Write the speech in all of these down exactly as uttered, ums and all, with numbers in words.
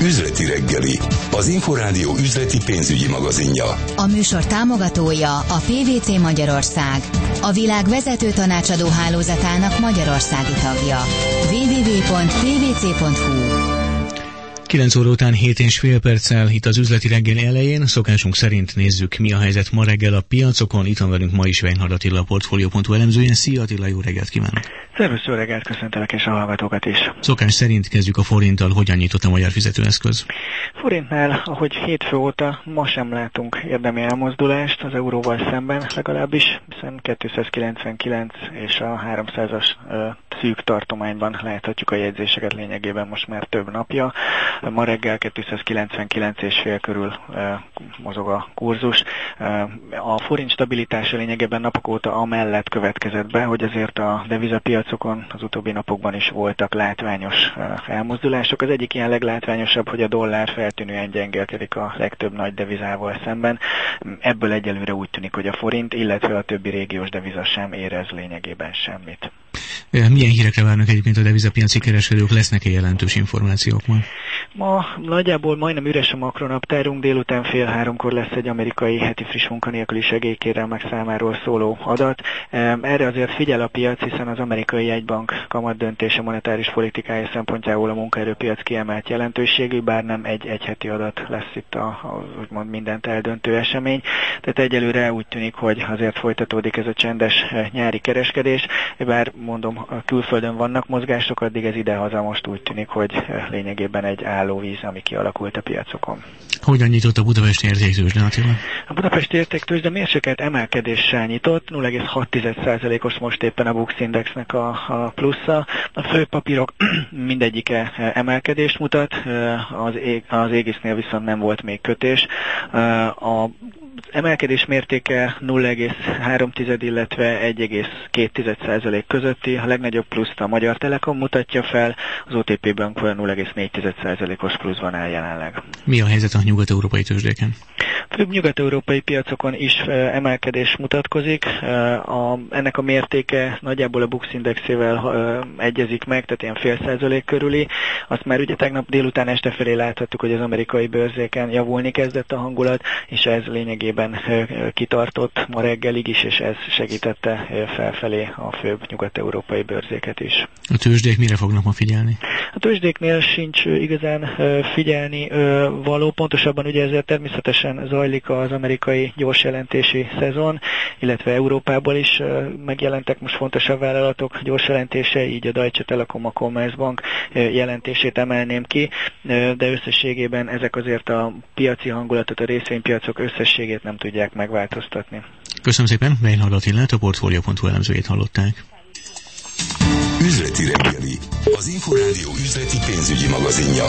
Üzleti reggeli, az Inforádió üzleti pénzügyi magazinja. A műsor támogatója a pé vé cé Magyarország, a világ vezető tanácsadó hálózatának magyarországi tagja. double-u double-u double-u pont p v c pont h u kilenc óra után hét és fél perccel itt az üzleti reggel elején, szokásunk szerint nézzük, mi a helyzet ma reggel a piacokon. Itt van velünk ma is Weinhard Attila, a Portfolio pont hu elemzője. Szia Attila, jó reggelt kívánok! Szervusz, jó reggelt, köszöntelek és a hallgatókat is. Szokás szerint kezdjük a forinttal. Hogyan nyitott a magyar fizetőeszköz? Forintnál, ahogy hétfő óta, ma sem látunk érdemi elmozdulást az euróval szemben legalábbis, hiszen kétszázkilencvenkilenc és a háromszázas ö, szűk tartományban láthatjuk a jegyzéseket lényegében most már több napja. Ma reggel kétszázkilencvenkilenc és fél körül ö, mozog a kurzus. Ö, a forint stabilitása lényegében napok óta amellett következett be, hogy azért a devizapiacokon az utóbbi napokban is voltak látványos ö, elmozdulások. Az egyik ilyen leglátványosabb, hogy a dollár feltűnően gyengélkedik a legtöbb nagy devizával szemben. Ebből egyelőre úgy tűnik, hogy a forint, illetve a többi régiós deviza sem érez lényegében semmit. Milyen hírekre várnak egyébként a devizapiaci kereskedők? Lesznek-e jelentős információk ma? Ma nagyjából majdnem üres a makronaptárunk, délután fél háromkor lesz egy amerikai heti friss munkanélküli segélykérelmek számáról szóló adat. Erre azért figyel a piac, hiszen az amerikai jegybank kamat döntése monetáris politikája szempontjából a munkaerőpiac kiemelt jelentőségű, bár nem egy egyheti adat lesz itt a, a úgymond mindent eldöntő esemény. Tehát egyelőre úgy tűnik, hogy azért folytatódik ez a csendes nyári kereskedés, bár mondom, a külföldön vannak mozgások, addig ez idehaza most úgy tűnik, hogy lényegében egy állóvíz, ami kialakult a piacokon. Hogyan nyitott a budapesti értéktőzsde, Attila? A budapesti értéktőzsde mérsékelt emelkedéssel nyitott, nulla egész hat százalékos most éppen a Bux Indexnek a, a plusza. A fő papírok mindegyike emelkedést mutat, az, ég, az égisznél viszont nem volt még kötés. A Az emelkedés mértéke nulla egész három, illetve egy egész két százalék közötti, a legnagyobb pluszt a Magyar Telekom mutatja fel, az o té pé Bank nulla egész négy százalékos pluszban áll jelenleg. Mi a helyzet a nyugat-európai tőzsdéken? Főbb nyugat-európai piacokon is emelkedés mutatkozik. A, ennek a mértéke nagyjából a Bux Indexével egyezik meg, tehát ilyen fél százalék körüli. Azt már ugye tegnap délután este felé láthattuk, hogy az amerikai bőrzéken javulni kezdett a hangulat, és ez lényegében kitartott ma reggelig is, és ez segítette felfelé a főbb nyugat-európai bőrzéket is. A tőzsdék mire fognak ma figyelni? A tőzsdéknél sincs igazán figyelni való, pontosabban ugye ezért természetesen zajlik az amerikai gyors jelentési szezon, illetve Európából is megjelentek most fontosabb vállalatok gyors jelentése, így a Deutsche Telekom, a Commerzbank jelentését emelném ki, de összességében ezek azért a piaci hangulatot, a részvénypiacok összességét nem tudják megváltoztatni. Köszönöm szépen, Weinhard Attilát, a Portfolio pont hu elemzőjét hallották. Üzleti reggeli, az Inforádió üzleti pénzügyi magazinja.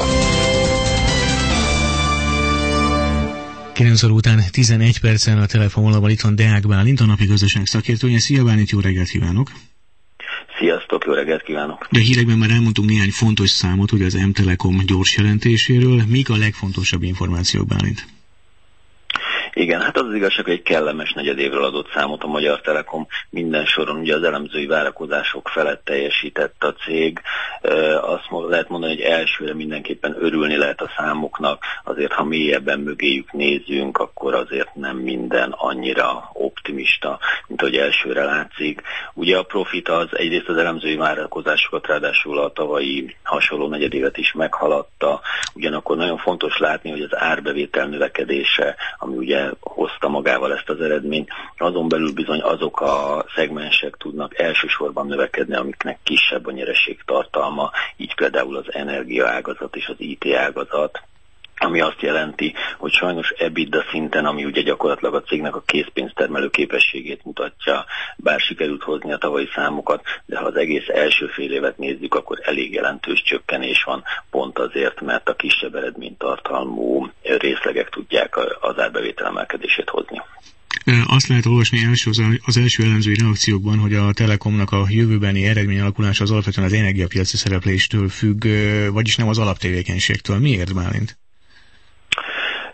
kilenc óra után tizenegy perccel a telefonvonalban itt van Deák Bálint, a napi gazdaság szakértője. Szia Bálint, jó reggelt kívánok! Sziasztok, jó reggelt kívánok! De a hírekben már elmondtunk néhány fontos számot, hogy az M-Telekom gyors jelentéséről. Mik a legfontosabb információk, Bálint? Igen, hát az az igazság, hogy egy kellemes negyedévről adott számot a Magyar Telekom. Minden soron ugye az elemzői várakozások felett teljesített a cég. Azt lehet mondani, hogy elsőre mindenképpen örülni lehet a számoknak. Azért, ha mélyebben mögéjük nézzünk, akkor azért nem minden annyira optimista, mint ahogy elsőre látszik. Ugye a profit az egyrészt az elemzői várakozásokat, ráadásul a tavalyi hasonló negyedévet is meghaladta. Ugyanakkor nagyon fontos látni, hogy az árbevétel növekedése, ami ugye hozta magával ezt az eredményt, azon belül bizony azok a szegmensek tudnak elsősorban növekedni, amiknek kisebb a nyereségtartalma, így például az energiaágazat és az i té ágazat, ami azt jelenti, hogy sajnos EBITDA szinten, ami ugye gyakorlatilag a cégnek a készpénztermelő képességét mutatja, bár sikerült hozni a tavalyi számokat, de ha az egész első fél évet nézzük, akkor elég jelentős csökkenés van, pont azért, mert a kisebb eredménytartalmú részlegek tudják az árbevétel emelkedését hozni. Azt lehet olvasni első, az első elemzői reakciókban, hogy a Telekomnak a jövőbeni eredményalakulása az alapvetően az energiapiaci szerepléstől függ, vagyis nem az alaptevékenységtől. Miért, Bálint?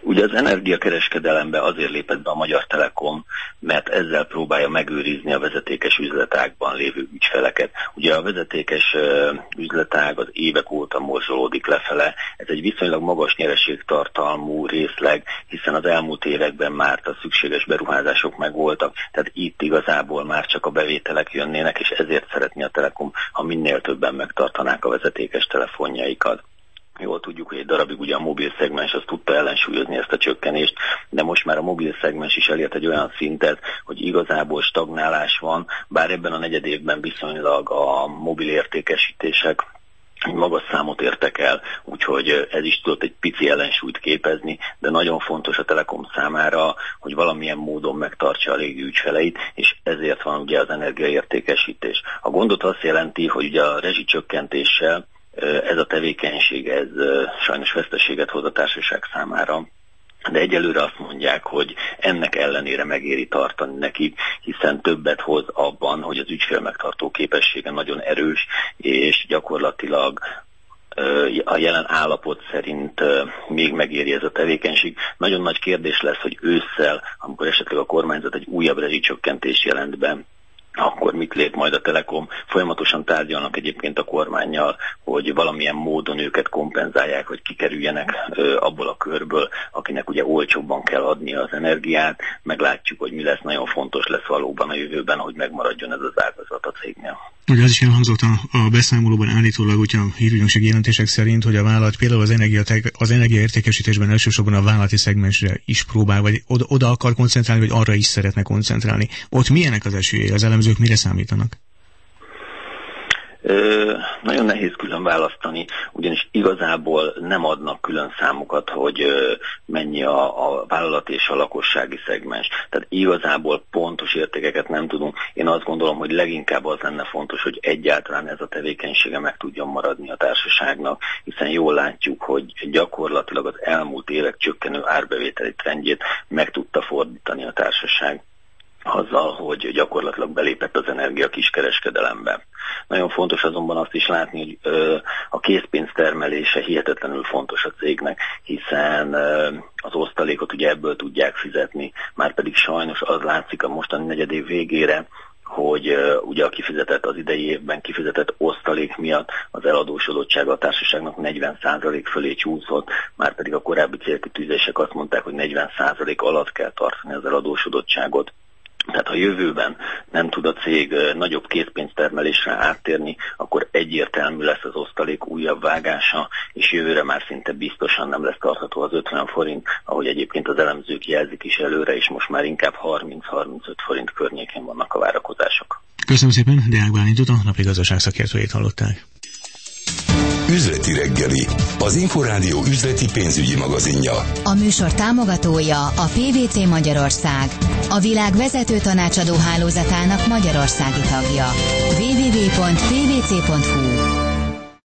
Ugye az energiakereskedelembe azért lépett be a Magyar Telekom, mert ezzel próbálja megőrizni a vezetékes üzletágban lévő ügyfeleket. Ugye a vezetékes üzletág az évek óta morzsolódik lefele, ez egy viszonylag magas nyereségtartalmú részleg, hiszen az elmúlt években már a szükséges beruházások megvoltak, tehát itt igazából már csak a bevételek jönnének, és ezért szeretné a Telekom, ha minél többen megtartanák a vezetékes telefonjaikat. Jól tudjuk, hogy egy darabig ugye a mobil szegmens az tudta ellensúlyozni ezt a csökkenést, de most már a mobil szegmens is elért egy olyan szintet, hogy igazából stagnálás van, bár ebben a negyedévben viszonylag a mobil értékesítések magas számot értek el, úgyhogy ez is tudott egy pici ellensúlyt képezni, de nagyon fontos a Telekom számára, hogy valamilyen módon megtartsa a régi ügyfeleit, és ezért van ugye az energiaértékesítés. A gondot azt jelenti, hogy ugye a rezsicsökkentéssel ez a tevékenység, ez sajnos veszteséget hoz a társaság számára, de egyelőre azt mondják, hogy ennek ellenére megéri tartani nekik, hiszen többet hoz abban, hogy az ügyfél megtartó képessége nagyon erős, és gyakorlatilag a jelen állapot szerint még megéri ez a tevékenység. Nagyon nagy kérdés lesz, hogy ősszel, amikor esetleg a kormányzat egy újabb rezsicsökkentést jelent be, akkor mit lép majd a Telekom. Folyamatosan tárgyalnak egyébként a kormánnyal, hogy valamilyen módon őket kompenzálják, hogy kikerüljenek ö, abból a körből, akinek ugye olcsóbban kell adnia az energiát. Meglátjuk, hogy mi lesz, nagyon fontos lesz valóban a jövőben, hogy megmaradjon ez az ágazat a cégnél. Ugye az is elhangzott a, a beszámolóban állítólag, ugye a hírügynökség jelentések szerint, hogy a vállalat például az, energia, az energiaértékesítésben elsősorban a vállalati szegmensre is próbál, vagy oda, oda akar koncentrálni, vagy arra is szeretne koncentrálni. Ott milyenek az esélyei? Az elemzők mire számítanak? Ö, nagyon nehéz külön választani, ugyanis igazából nem adnak külön számokat, hogy ö, mennyi a, a vállalat és a lakossági szegmens. Tehát igazából pontos értékeket nem tudunk. Én azt gondolom, hogy leginkább az lenne fontos, hogy egyáltalán ez a tevékenysége meg tudjon maradni a társaságnak, hiszen jól látjuk, hogy gyakorlatilag az elmúlt évek csökkenő árbevételi trendjét meg tudta fordítani a társaság azzal, hogy gyakorlatilag belépett az energia kiskereskedelembe. Nagyon fontos azonban azt is látni, hogy ö, a készpénz termelése hihetetlenül fontos a cégnek, hiszen ö, az osztalékot ugye ebből tudják fizetni, már pedig sajnos az látszik a mostani negyedév végére, hogy uh, ugye a kifizetett, az idei évben kifizetett osztalék miatt az eladósodottsága a társaságnak negyven százalék fölé csúszott, már pedig a korábbi célkitűzések azt mondták, hogy negyven százalék alatt kell tartani az eladósodottságot. Tehát ha jövőben nem tud a cég nagyobb készpénztermelésre áttérni, akkor egyértelmű lesz az osztalék újabb vágása, és jövőre már szinte biztosan nem lesz tartható az ötven forint, ahogy egyébként az elemzők jelzik is előre, és most már inkább harminc-harmincöt forint környékén vannak a várakozások. Köszönöm szépen, Deák Bálintot, a napi gazdaság szakértőjét hallották. Üzleti reggeli, az Inforádió üzleti pénzügyi magazinja. A műsor támogatója a pé vé cé Magyarország, a világ vezető tanácsadó hálózatának magyarországi tagja. double-u double-u double-u pont pé vé cé pont hú